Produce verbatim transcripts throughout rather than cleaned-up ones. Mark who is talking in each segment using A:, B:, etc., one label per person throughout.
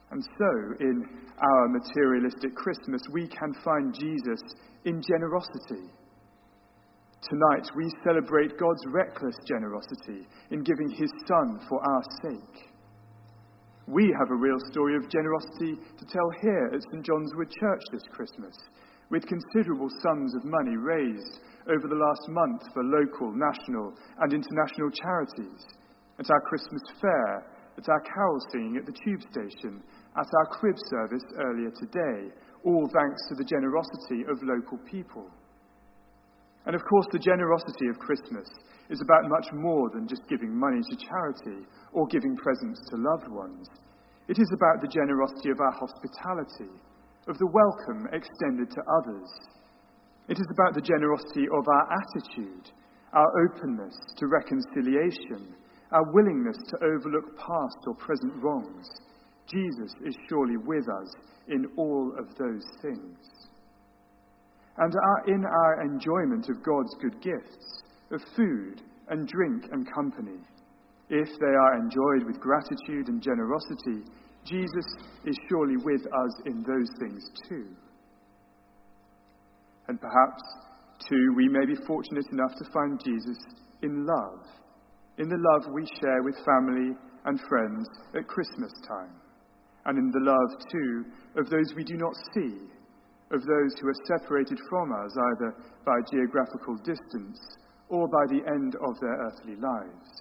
A: And so, in our materialistic Christmas, we can find Jesus in generosity. Tonight, we celebrate God's reckless generosity in giving his Son for our sake. We have a real story of generosity to tell here at St John's Wood Church this Christmas, with considerable sums of money raised over the last month for local, national and international charities, at our Christmas fair, at our carol singing at the tube station, at our crib service earlier today, all thanks to the generosity of local people. And of course, the generosity of Christmas is about much more than just giving money to charity or giving presents to loved ones. It is about the generosity of our hospitality, of the welcome extended to others. It is about the generosity of our attitude, our openness to reconciliation, our willingness to overlook past or present wrongs. Jesus is surely with us in all of those things. And our, in our enjoyment of God's good gifts, of food and drink and company, if they are enjoyed with gratitude and generosity, Jesus is surely with us in those things too. And perhaps, too, we may be fortunate enough to find Jesus in love, in the love we share with family and friends at Christmas time, and in the love, too, of those we do not see, of those who are separated from us either by geographical distance or by the end of their earthly lives.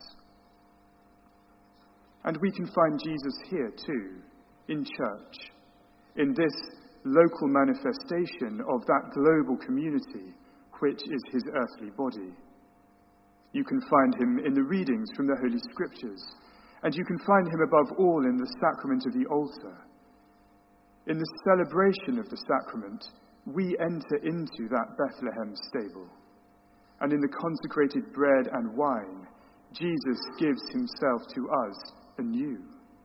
A: And we can find Jesus here too, in church, in this local manifestation of that global community which is his earthly body. You can find him in the readings from the Holy Scriptures, and you can find him above all in the sacrament of the altar. In the celebration of the sacrament, we enter into that Bethlehem stable. And in the consecrated bread and wine, Jesus gives himself to us anew.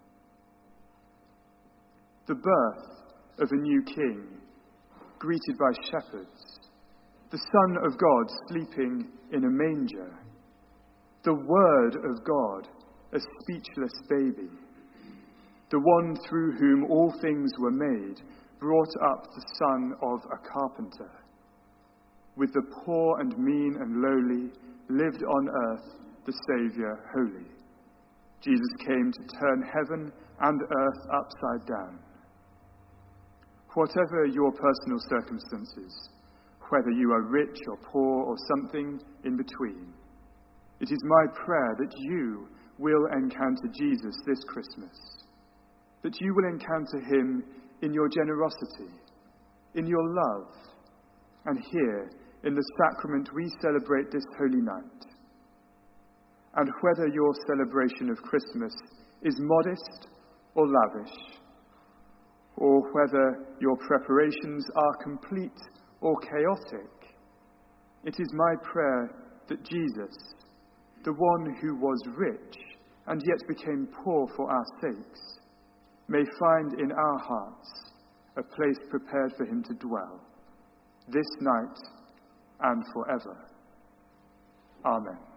A: The birth of a new king, greeted by shepherds. The Son of God sleeping in a manger. The Word of God, a speechless baby. The one through whom all things were made, brought up the son of a carpenter. With the poor and mean and lowly, lived on earth the Saviour holy. Jesus came to turn heaven and earth upside down. Whatever your personal circumstances, whether you are rich or poor or something in between, it is my prayer that you will encounter Jesus this Christmas, that you will encounter him in your generosity, in your love, and here in the sacrament we celebrate this holy night. And whether your celebration of Christmas is modest or lavish, or whether your preparations are complete or chaotic, it is my prayer that Jesus, the one who was rich and yet became poor for our sakes, may find in our hearts a place prepared for him to dwell, this night and forever. Amen.